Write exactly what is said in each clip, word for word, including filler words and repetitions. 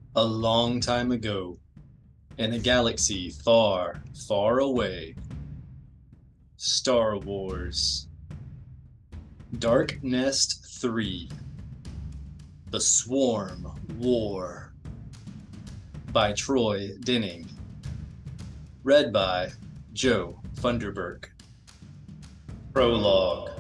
A long time ago, in a galaxy far, far away. Star Wars. Dark Nest three. The Swarm War. By Troy Denning. Read by Joe Funderburk. Prologue.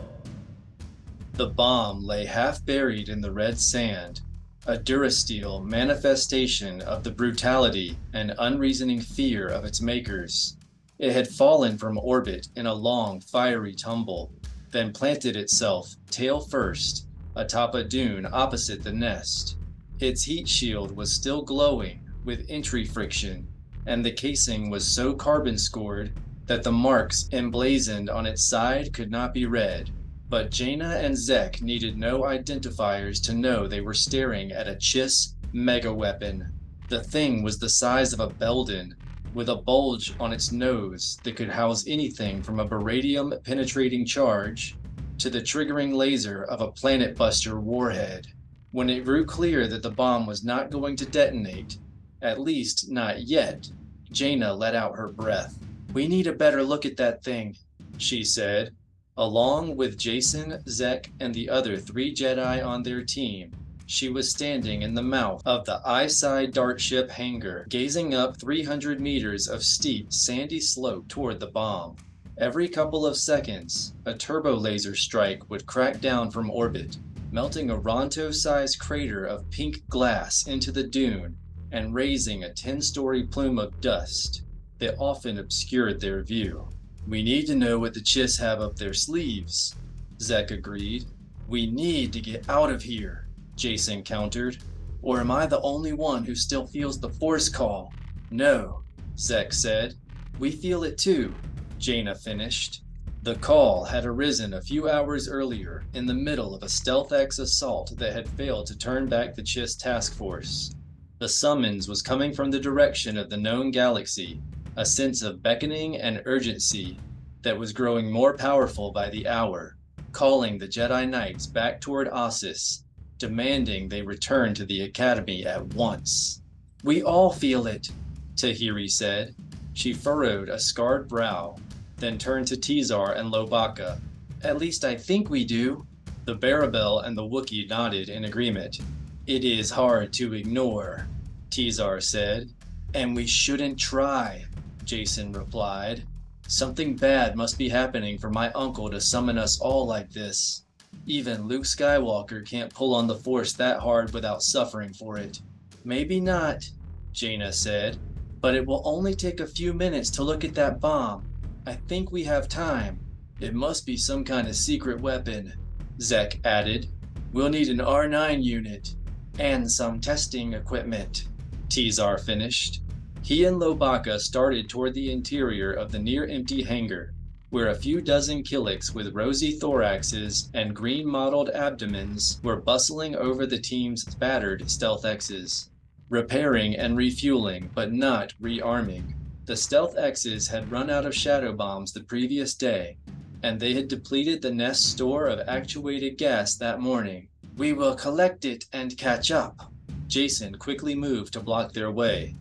The bomb lay half buried in the red sand, a Durasteel manifestation of the brutality and unreasoning fear of its makers. It had fallen from orbit in a long, fiery tumble, then planted itself, tail first, atop a dune opposite the nest. Its heat shield was still glowing with entry friction, and the casing was so carbon-scored that the marks emblazoned on its side could not be read. But Jaina and Zek needed no identifiers to know they were staring at a Chiss megaweapon. The thing was the size of a Belden, with a bulge on its nose that could house anything from a beradium-penetrating charge to the triggering laser of a Planet Buster warhead. When it grew clear that the bomb was not going to detonate, at least not yet, Jaina let out her breath. "We need a better look at that thing," she said. Along with Jacen, Zek, and the other three Jedi on their team, she was standing in the mouth of the Eyeside Dartship hangar, gazing up three hundred meters of steep, sandy slope toward the bomb. Every couple of seconds, a turbo laser strike would crack down from orbit, melting a Ronto-sized crater of pink glass into the dune and raising a ten-story plume of dust that often obscured their view. "We need to know what the Chiss have up their sleeves," Zek agreed. "We need to get out of here," Jacen countered. "Or am I the only one who still feels the Force call?" "No," Zek said. "We feel it too," Jaina finished. The call had arisen a few hours earlier in the middle of a Stealth X assault that had failed to turn back the Chiss task force. The summons was coming from the direction of the known galaxy, a sense of beckoning and urgency that was growing more powerful by the hour, calling the Jedi Knights back toward Ossus, demanding they return to the Academy at once. "We all feel it," Tahiri said. She furrowed a scarred brow, then turned to Tizar and Lobaka. "At least I think we do." The Barabel and the Wookiee nodded in agreement. "It is hard to ignore," Tizar said. "And we shouldn't try," Jacen replied. "Something bad must be happening for my uncle to summon us all like this. Even Luke Skywalker can't pull on the Force that hard without suffering for it." "Maybe not," Jaina said, "but it will only take a few minutes to look at that bomb. I think we have time." "It must be some kind of secret weapon," Zek added. "We'll need an R nine unit." "And some testing equipment," Tizar finished. He and Lobaka started toward the interior of the near-empty hangar, where a few dozen Killiks with rosy thoraxes and green-mottled abdomens were bustling over the team's battered Stealth X's, repairing and refueling, but not rearming. The Stealth X's had run out of shadow bombs the previous day, and they had depleted the nest store of actuated gas that morning. "We will collect it and catch up." Jacen quickly moved to block their way.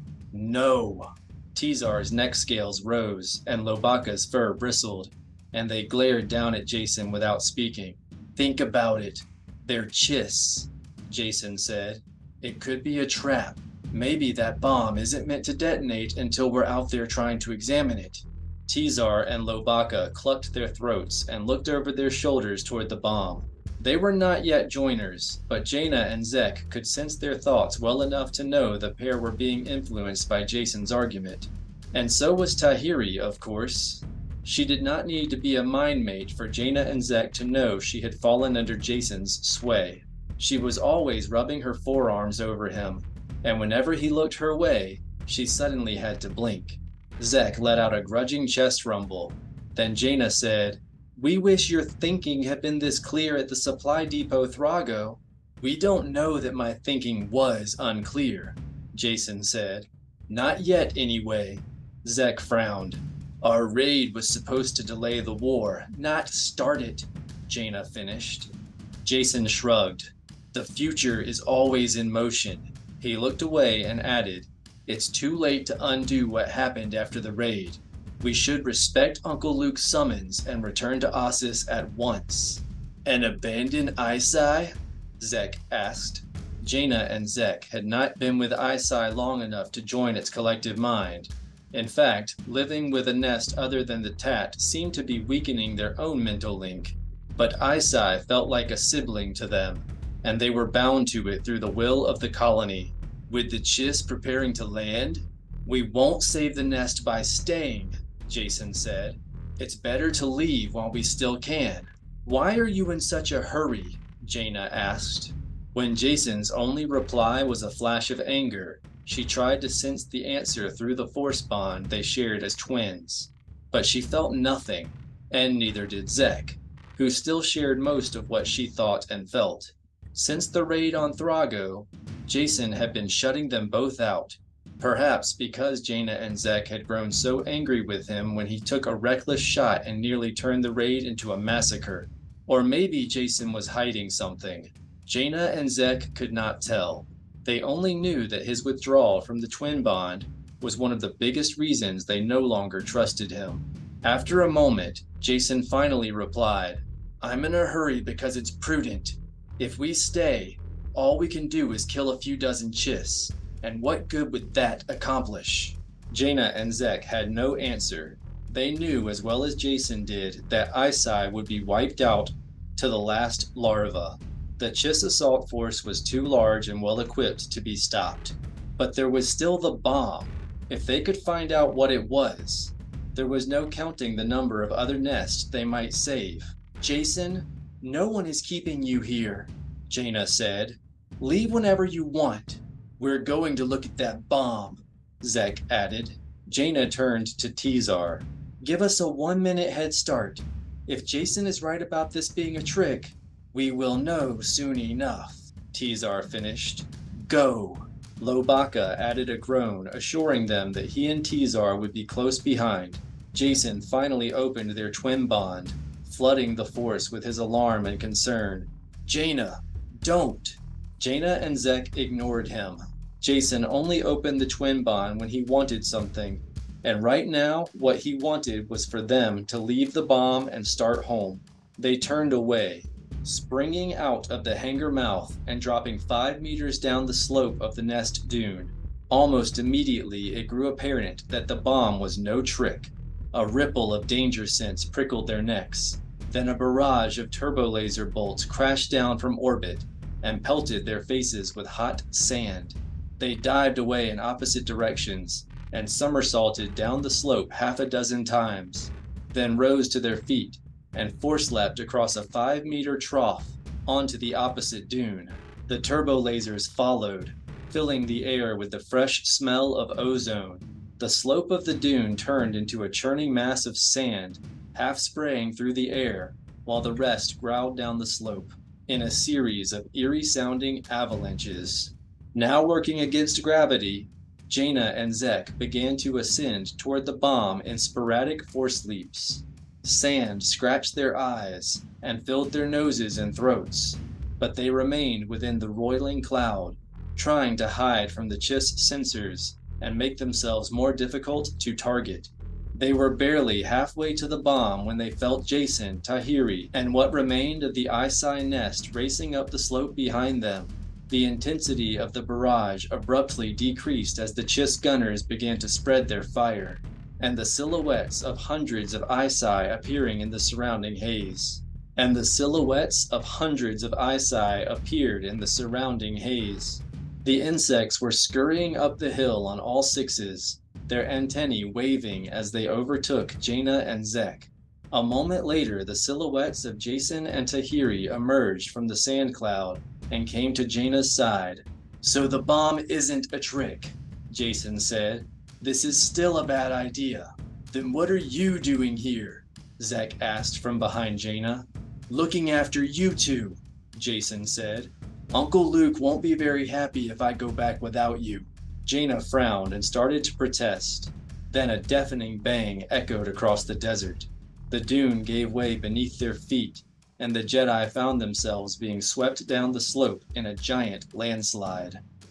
"No!" Tizar's neck scales rose, and Lobaka's fur bristled, and they glared down at Jacen without speaking. "Think about it. They're Chiss," Jacen said. "It could be a trap. Maybe that bomb isn't meant to detonate until we're out there trying to examine it." Tizar and Lobaka clucked their throats and looked over their shoulders toward the bomb. They were not yet joiners, but Jaina and Zek could sense their thoughts well enough to know the pair were being influenced by Jacen's argument. And so was Tahiri, of course. She did not need to be a mind mate for Jaina and Zek to know she had fallen under Jacen's sway. She was always rubbing her forearms over him, and whenever he looked her way, she suddenly had to blink. Zek let out a grudging chest rumble. Then Jaina said, "We wish your thinking had been this clear at the supply depot Thrago." "We don't know that my thinking was unclear," Jacen said. "Not yet, anyway." Zek frowned. "Our raid was supposed to delay the war, not start it," Jaina finished. Jacen shrugged. "The future is always in motion. He looked away and added, "It's too late to undo what happened after the raid. We should respect Uncle Luke's summons and return to Ossus at once." "And abandon Aisai?" Zek asked. Jaina and Zek had not been with Aisai long enough to join its collective mind. In fact, living with a nest other than the Tat seemed to be weakening their own mental link. But Aisai felt like a sibling to them, and they were bound to it through the will of the colony. "With the Chiss preparing to land? We won't save the nest by staying," Jacen said. "It's better to leave while we still can." "Why are you in such a hurry?" Jaina asked. When Jacen's only reply was a flash of anger, she tried to sense the answer through the force bond they shared as twins. But she felt nothing, and neither did Zek, who still shared most of what she thought and felt. Since the raid on Thrago, Jacen had been shutting them both out, perhaps because Jaina and Zek had grown so angry with him when he took a reckless shot and nearly turned the raid into a massacre. Or maybe Jacen was hiding something. Jaina and Zek could not tell. They only knew that his withdrawal from the twin bond was one of the biggest reasons they no longer trusted him. After a moment, Jacen finally replied, "I'm in a hurry because it's prudent. If we stay, all we can do is kill a few dozen Chiss, and what good would that accomplish?" Jaina and Zek had no answer. They knew as well as Jacen did that Aisai would be wiped out to the last larva. The Chiss assault force was too large and well equipped to be stopped. But there was still the bomb. If they could find out what it was, there was no counting the number of other nests they might save. "Jacen, no one is keeping you here," Jaina said. "Leave whenever you want." "We're going to look at that bomb," Zek added. Jaina turned to Tizar. "Give us a one-minute head start. If Jacen is right about this being a trick, we will know soon enough," Tizar finished. "Go." Lobaka added a groan, assuring them that he and Tizar would be close behind. Jacen finally opened their twin bond, flooding the force with his alarm and concern. "Jaina, don't!" Jaina and Zek ignored him. Jacen only opened the twin bond when he wanted something, and right now what he wanted was for them to leave the bomb and start home. They turned away, springing out of the hangar mouth and dropping five meters down the slope of the nest dune. Almost immediately it grew apparent that the bomb was no trick. A ripple of danger sense prickled their necks. Then a barrage of turbolaser bolts crashed down from orbit and pelted their faces with hot sand. They dived away in opposite directions and somersaulted down the slope half a dozen times, then rose to their feet and force-leapt across a five-meter trough onto the opposite dune. The turbolasers followed, filling the air with the fresh smell of ozone. The slope of the dune turned into a churning mass of sand, half spraying through the air, while the rest growled down the slope in a series of eerie-sounding avalanches. Now working against gravity, Jaina and Zek began to ascend toward the bomb in sporadic force leaps. Sand scratched their eyes and filled their noses and throats, but they remained within the roiling cloud, trying to hide from the Chiss sensors and make themselves more difficult to target. They were barely halfway to the bomb when they felt Jacen, Tahiri, and what remained of the Aisai nest racing up the slope behind them. The intensity of the barrage abruptly decreased as the Chiss gunners began to spread their fire, and the silhouettes of hundreds of Aisai appearing in the surrounding haze. And the silhouettes of hundreds of Aisai appeared in the surrounding haze. The insects were scurrying up the hill on all sixes, their antennae waving as they overtook Jaina and Zek. A moment later, the silhouettes of Jacen and Tahiri emerged from the sand cloud and came to Jaina's side. "So the bomb isn't a trick," Jacen said. "This is still a bad idea." "Then what are you doing here?" Zek asked from behind Jaina. "Looking after you two," Jacen said. "Uncle Luke won't be very happy if I go back without you." Jaina frowned and started to protest. Then a deafening bang echoed across the desert. The dune gave way beneath their feet, and the Jedi found themselves being swept down the slope in a giant landslide.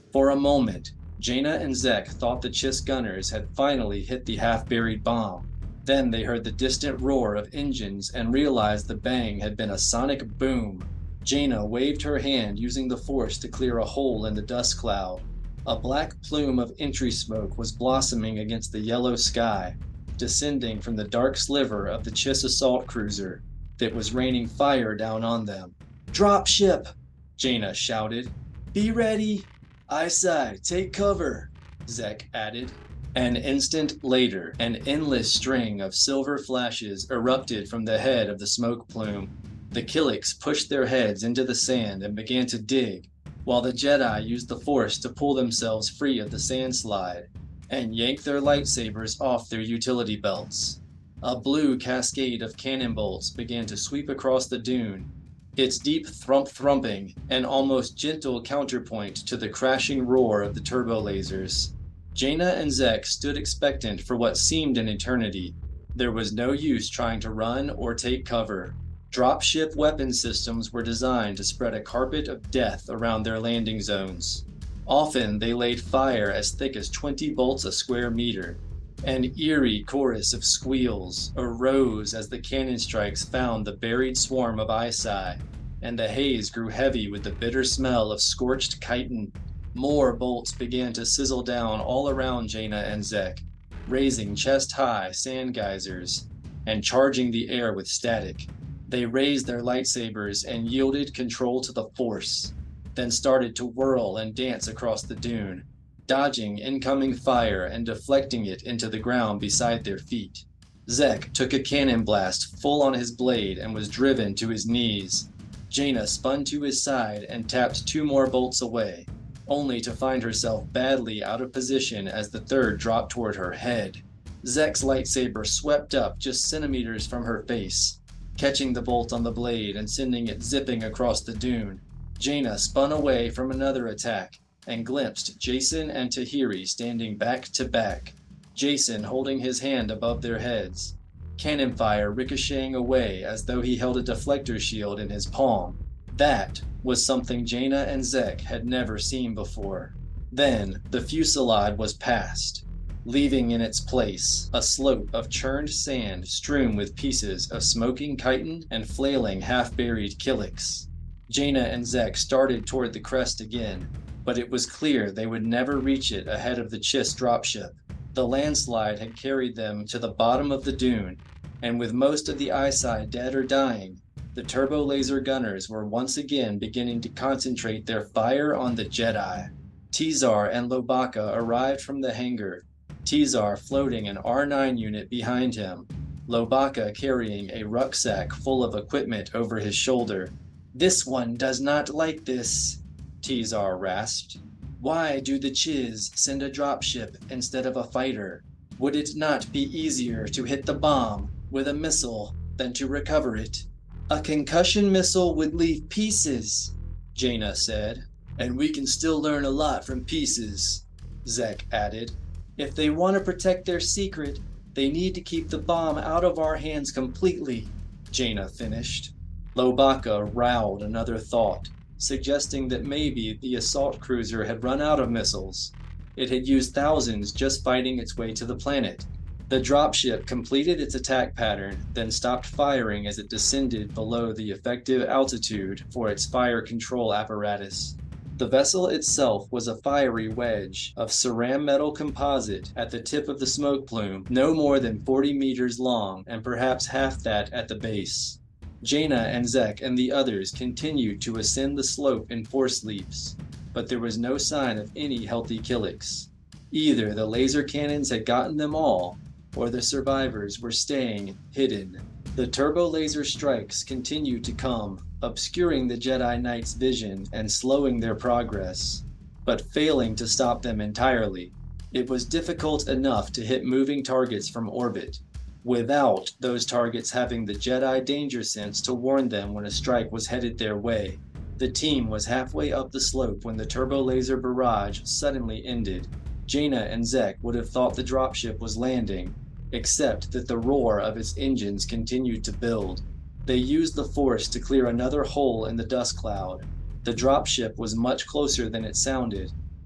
For a moment, Jaina and Zek thought the Chiss gunners had finally hit the half-buried bomb. Then they heard the distant roar of engines and realized the bang had been a sonic boom. Jaina waved her hand using the force to clear a hole in the dust cloud. A black plume of entry smoke was blossoming against the yellow sky, descending from the dark sliver of the Chiss assault cruiser that was raining fire down on them. "Drop ship!" Jaina shouted. "Be ready!" "Eyesight, take cover," Zek added. An instant later, an endless string of silver flashes erupted from the head of the smoke plume. The Killiks pushed their heads into the sand and began to dig, while the Jedi used the force to pull themselves free of the sandslide and yank their lightsabers off their utility belts. A blue cascade of cannon bolts began to sweep across the dune, its deep thump-thrumping an almost gentle counterpoint to the crashing roar of the turbo lasers. Jaina and Zek stood expectant for what seemed an eternity. There was no use trying to run or take cover. Dropship weapon systems were designed to spread a carpet of death around their landing zones. Often they laid fire as thick as twenty bolts a square meter. An eerie chorus of squeals arose as the cannon strikes found the buried swarm of Aisai, and the haze grew heavy with the bitter smell of scorched chitin. More bolts began to sizzle down all around Jaina and Zek, raising chest-high sand geysers and charging the air with static. They raised their lightsabers and yielded control to the Force, then started to whirl and dance across the dune, dodging incoming fire and deflecting it into the ground beside their feet. Zek took a cannon blast full on his blade and was driven to his knees. Jaina spun to his side and tapped two more bolts away, only to find herself badly out of position as the third dropped toward her head. Zek's lightsaber swept up just centimeters from her face, catching the bolt on the blade and sending it zipping across the dune. Jaina spun away from another attack and glimpsed Jacen and Tahiri standing back to back, Jacen holding his hand above their heads, cannon fire ricocheting away as though he held a deflector shield in his palm. That was something Jaina and Zek had never seen before. Then the fusillade was past, leaving in its place a slope of churned sand strewn with pieces of smoking chitin and flailing half-buried Killiks. Jaina and Zek started toward the crest again, but it was clear they would never reach it ahead of the Chiss dropship. The landslide had carried them to the bottom of the dune, and with most of the Aisai dead or dying, the turbo laser gunners were once again beginning to concentrate their fire on the Jedi. Tizar and Lobaka arrived from the hangar, Tizar floating an R nine unit behind him, Lobaka carrying a rucksack full of equipment over his shoulder. "This one does not like this," Tizar rasped. "Why do the Chiss send a dropship instead of a fighter? Would it not be easier to hit the bomb with a missile than to recover it?" "A concussion missile would leave pieces," Jaina said. "And we can still learn a lot from pieces," Zek added. "If they want to protect their secret, they need to keep the bomb out of our hands completely," Jaina finished. Lobaka rowed another thought, suggesting that maybe the assault cruiser had run out of missiles. It had used thousands just fighting its way to the planet. The dropship completed its attack pattern, then stopped firing as it descended below the effective altitude for its fire control apparatus. The vessel itself was a fiery wedge of ceram metal composite at the tip of the smoke plume, no more than forty meters long and perhaps half that at the base. Jaina and Zek and the others continued to ascend the slope in force leaps, but there was no sign of any healthy Killiks. Either the laser cannons had gotten them all, or the survivors were staying hidden. The turbo laser strikes continued to come, obscuring the Jedi Knight's vision and slowing their progress, but failing to stop them entirely. It was difficult enough to hit moving targets from orbit, without those targets having the Jedi danger sense to warn them when a strike was headed their way. The team was halfway up the slope when the turbo laser barrage suddenly ended. Jaina and Zek would have thought the dropship was landing, except that the roar of its engines continued to build. They used the force to clear another hole in the dust cloud. The dropship was much closer than it sounded,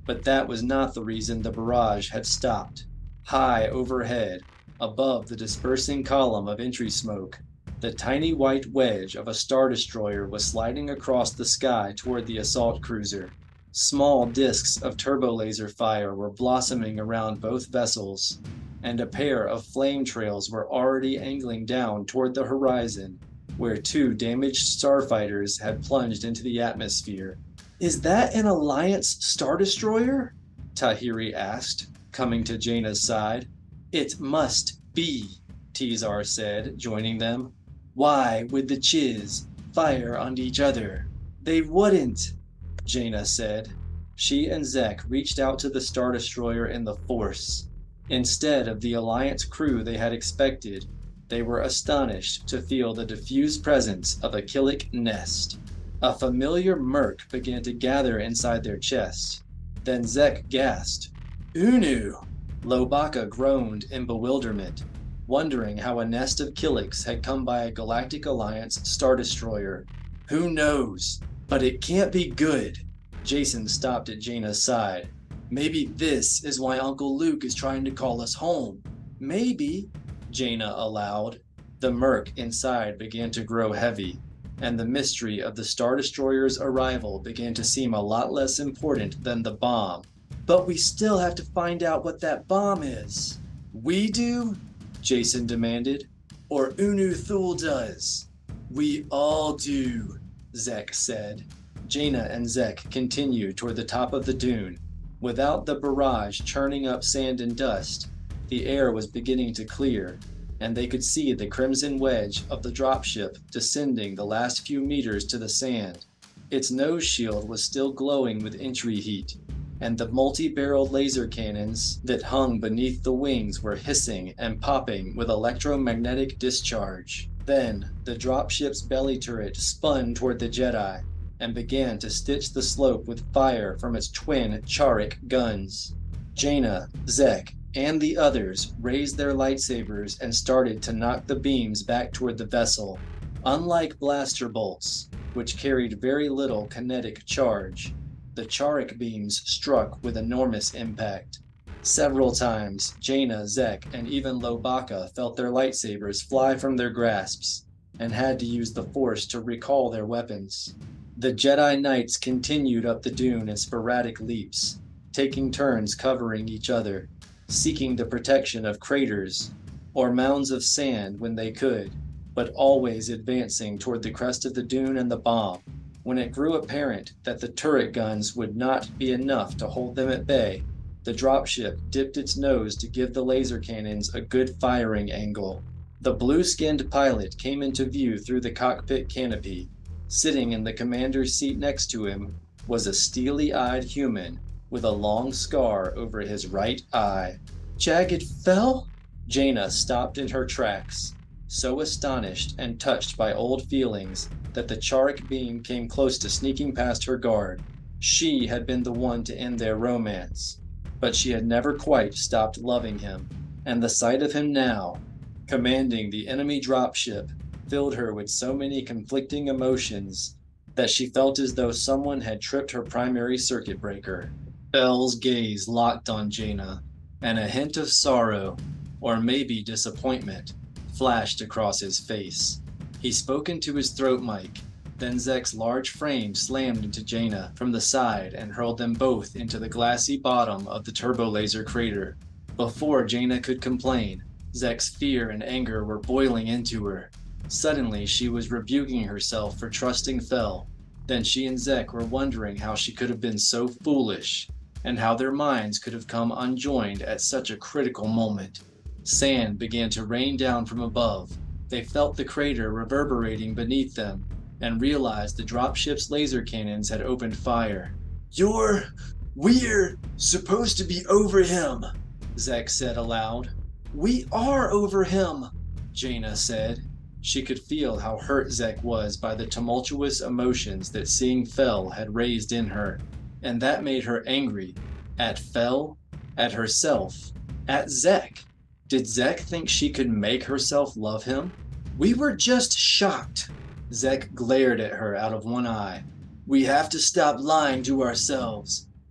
But that was not the reason the barrage had stopped. High overhead, above the dispersing column of entry smoke, the tiny white wedge of a Star Destroyer was sliding across the sky toward the assault cruiser. Small discs of turbolaser fire were blossoming around both vessels, and a pair of flame trails were already angling down toward the horizon, where two damaged starfighters had plunged into the atmosphere. "Is that an Alliance Star Destroyer?" Tahiri asked, coming to Jaina's side. "It must be," Tizar said, joining them. "Why would the Chiz fire on each other?" "They wouldn't," Jaina said. She and Zek reached out to the Star Destroyer in the Force. Instead of the Alliance crew they had expected, they were astonished to feel the diffused presence of a Killik nest. A familiar murk began to gather inside their chest. Then Zek gasped. "Unu!" Lobaka groaned in bewilderment, wondering how a nest of Killiks had come by a Galactic Alliance Star Destroyer. "Who knows? But it can't be good." Jason stopped at Jaina's side. "Maybe this is why Uncle Luke is trying to call us home." "Maybe," Jaina allowed. The murk inside began to grow heavy, and the mystery of the Star Destroyer's arrival began to seem a lot less important than the bomb. "But we still have to find out what that bomb is." "We do?" Jason demanded. "Or Unu Thul does?" "We all do," Zek said. Jaina and Zek continued toward the top of the dune. Without the barrage churning up sand and dust, the air was beginning to clear, and they could see the crimson wedge of the dropship descending the last few meters to the sand. Its nose shield was still glowing with entry heat, and the multi-barreled laser cannons that hung beneath the wings were hissing and popping with electromagnetic discharge. Then, the dropship's belly turret spun toward the Jedi and began to stitch the slope with fire from its twin Charik guns. Jaina, Zek, and the others raised their lightsabers and started to knock the beams back toward the vessel. Unlike blaster bolts, which carried very little kinetic charge, the Charik beams struck with enormous impact. Several times, Jaina, Zek, and even Lobaka felt their lightsabers fly from their grasps and had to use the Force to recall their weapons. The Jedi Knights continued up the dune in sporadic leaps, taking turns covering each other, seeking the protection of craters or mounds of sand when they could, but always advancing toward the crest of the dune and the bomb. When it grew apparent that the turret guns would not be enough to hold them at bay, the dropship dipped its nose to give the laser cannons a good firing angle. The blue-skinned pilot came into view through the cockpit canopy. Sitting in the commander's seat next to him was a steely-eyed human with a long scar over his right eye. "Jagged Fel?" Jaina stopped in her tracks, so astonished and touched by old feelings that the Charik beam came close to sneaking past her guard. She had been the one to end their romance, but she had never quite stopped loving him, and the sight of him now, commanding the enemy dropship, filled her with so many conflicting emotions that she felt as though someone had tripped her primary circuit breaker. Fel's gaze locked on Jaina, and a hint of sorrow, or maybe disappointment, flashed across his face. He spoke into his throat mic, then Zek's large frame slammed into Jaina from the side and hurled them both into the glassy bottom of the turbolaser crater. Before Jaina could complain, Zek's fear and anger were boiling into her. Suddenly, she was rebuking herself for trusting Fel. Then she and Zek were wondering how she could have been so foolish, and how their minds could have come unjoined at such a critical moment. Sand began to rain down from above. They felt the crater reverberating beneath them, and realized the dropship's laser cannons had opened fire. "You're... we're supposed to be over him," Zek said aloud. "We are over him," Jaina said. She could feel how hurt Zek was by the tumultuous emotions that seeing Fel had raised in her, and that made her angry. At Fel? At herself? At Zek? Did Zek think she could make herself love him? "We were just shocked." Zek glared at her out of one eye. "We have to stop lying to ourselves.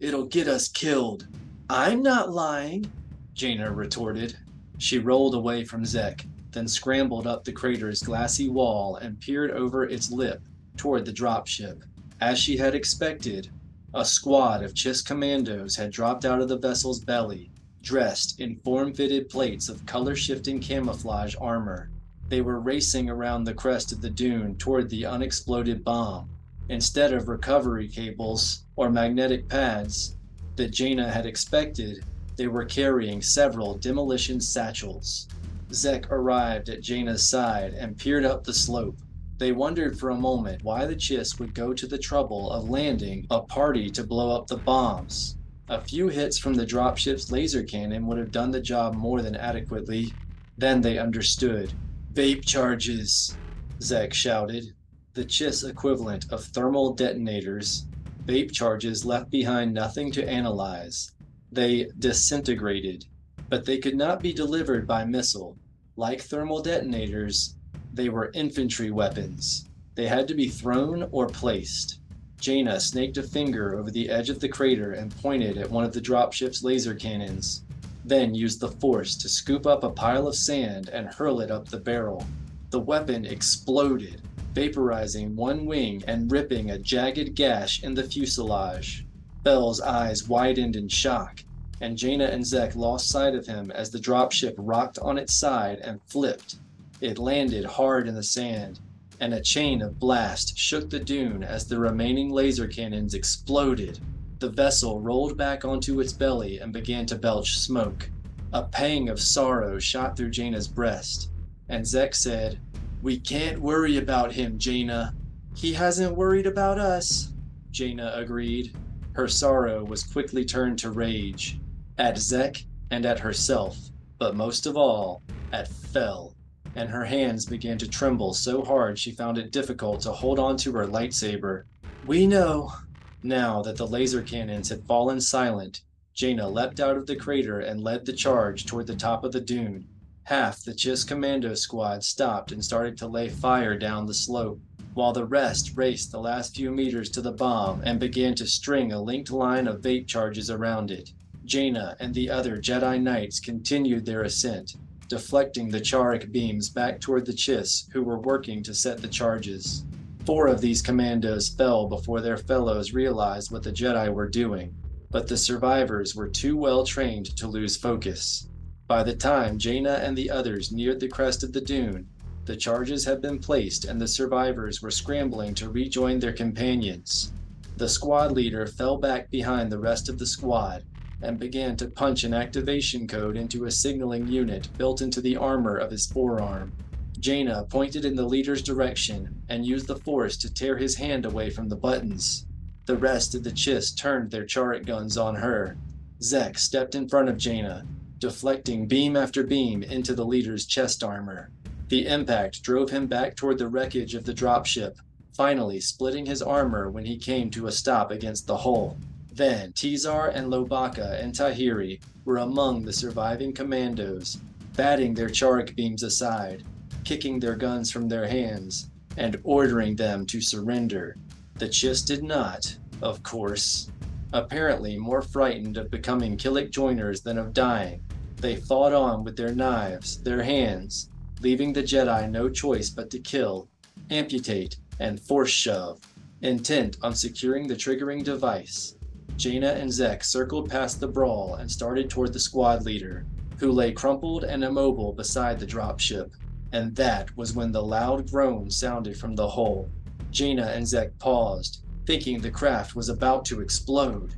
It'll get us killed. I'm not lying, Jaina retorted. She rolled away from Zek, then scrambled up the crater's glassy wall and peered over its lip toward the dropship. As she had expected, a squad of Chiss commandos had dropped out of the vessel's belly, dressed in form-fitted plates of color-shifting camouflage armor. They were racing around the crest of the dune toward the unexploded bomb. Instead of recovery cables or magnetic pads that Jaina had expected, they were carrying several demolition satchels. Zek arrived at Jaina's side and peered up the slope. They wondered for a moment why the Chiss would go to the trouble of landing a party to blow up the bombs. A few hits from the dropship's laser cannon would have done the job more than adequately. Then they understood. Vape charges, Zek shouted. The Chiss equivalent of thermal detonators. Vape charges left behind nothing to analyze. They disintegrated, but they could not be delivered by missile. Like thermal detonators, they were infantry weapons. They had to be thrown or placed. Jaina snaked a finger over the edge of the crater and pointed at one of the dropship's laser cannons, then used the force to scoop up a pile of sand and hurl it up the barrel. The weapon exploded, vaporizing one wing and ripping a jagged gash in the fuselage. Bell's eyes widened in shock, and Jaina and Zek lost sight of him as the dropship rocked on its side and flipped. It landed hard in the sand, and a chain of blast shook the dune as the remaining laser cannons exploded. The vessel rolled back onto its belly and began to belch smoke. A pang of sorrow shot through Jaina's breast, and Zek said, "We can't worry about him, Jaina." "He hasn't worried about us," Jaina agreed. Her sorrow was quickly turned to rage, at Zek and at herself, but most of all, at Fel, and her hands began to tremble so hard she found it difficult to hold on to her lightsaber. "We know." Now that the laser cannons had fallen silent, Jaina leapt out of the crater and led the charge toward the top of the dune. Half the Chiss commando squad stopped and started to lay fire down the slope, while the rest raced the last few meters to the bomb and began to string a linked line of vape charges around it. Jaina and the other Jedi Knights continued their ascent, deflecting the Charic beams back toward the Chiss who were working to set the charges. Four of these commandos fell before their fellows realized what the Jedi were doing, but the survivors were too well trained to lose focus. By the time Jaina and the others neared the crest of the dune, the charges had been placed and the survivors were scrambling to rejoin their companions. The squad leader fell back behind the rest of the squad and began to punch an activation code into a signaling unit built into the armor of his forearm. Jaina pointed in the leader's direction and used the force to tear his hand away from the buttons. The rest of the Chiss turned their Charic guns on her. Zek stepped in front of Jaina, deflecting beam after beam into the leader's chest armor. The impact drove him back toward the wreckage of the dropship, finally splitting his armor when he came to a stop against the hull. Then Tizar and Lobaka and Tahiri were among the surviving commandos, batting their Charic beams aside, kicking their guns from their hands, and ordering them to surrender. The Chiss did not, of course. Apparently more frightened of becoming Killik joiners than of dying, they fought on with their knives, their hands, leaving the Jedi no choice but to kill, amputate, and force shove, intent on securing the triggering device. Jaina and Zek circled past the brawl and started toward the squad leader, who lay crumpled and immobile beside the dropship. And that was when the loud groan sounded from the hull. Jaina and Zek paused, thinking the craft was about to explode.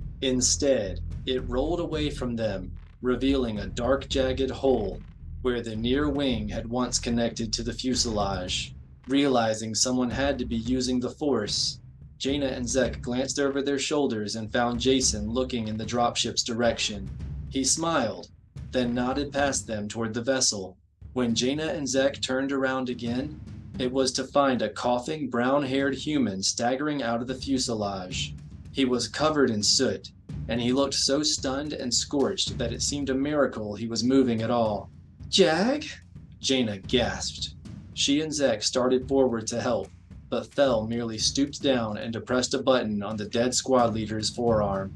Instead, it rolled away from them, revealing a dark, jagged hole where the near wing had once connected to the fuselage. Realizing someone had to be using the force, Jaina and Zek glanced over their shoulders and found Jacen looking in the dropship's direction. He smiled, then nodded past them toward the vessel. When Jaina and Zek turned around again, it was to find a coughing, brown-haired human staggering out of the fuselage. He was covered in soot, and he looked so stunned and scorched that it seemed a miracle he was moving at all. "Jag?" Jaina gasped. She and Zek started forward to help, but Fel merely stooped down and depressed a button on the dead squad leader's forearm.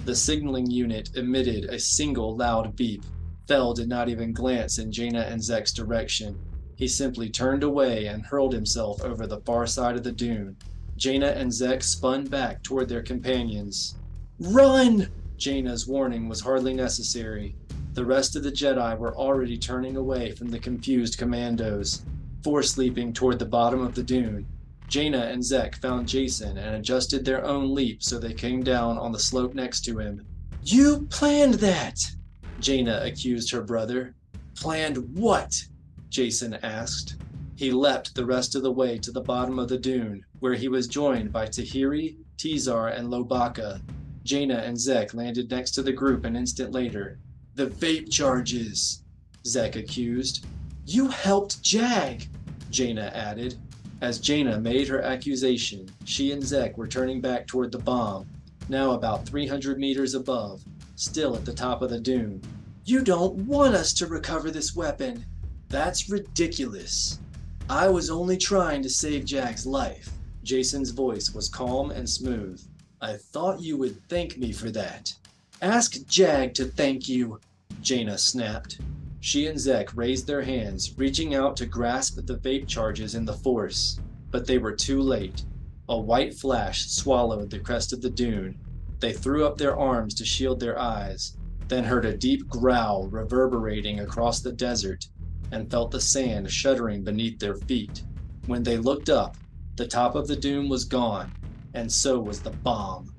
The signaling unit emitted a single loud beep. Fell did not even glance in Jaina and Zek's direction. He simply turned away and hurled himself over the far side of the dune. Jaina and Zek spun back toward their companions. Run! Jaina's warning was hardly necessary. The rest of the Jedi were already turning away from the confused commandos, force leaping toward the bottom of the dune. Jaina and Zek found Jacen and adjusted their own leap so they came down on the slope next to him. You planned that! Jaina accused her brother. Planned what? Jacen asked. He leapt the rest of the way to the bottom of the dune, where he was joined by Tahiri, Tizar, and Lobaka. Jaina and Zek landed next to the group an instant later. The vape charges, Zek accused. You helped Jag, Jaina added. As Jaina made her accusation, she and Zek were turning back toward the bomb, now about three hundred meters above, still at the top of the dune. You don't want us to recover this weapon. That's ridiculous. I was only trying to save Jag's life. Jacen's voice was calm and smooth. I thought you would thank me for that. Ask Jag to thank you, Jaina snapped. She and Zek raised their hands, reaching out to grasp the vape charges in the force, but they were too late. A white flash swallowed the crest of the dune. They threw up their arms to shield their eyes, then heard a deep growl reverberating across the desert and felt the sand shuddering beneath their feet. When they looked up, the top of the dune was gone, and so was the bomb.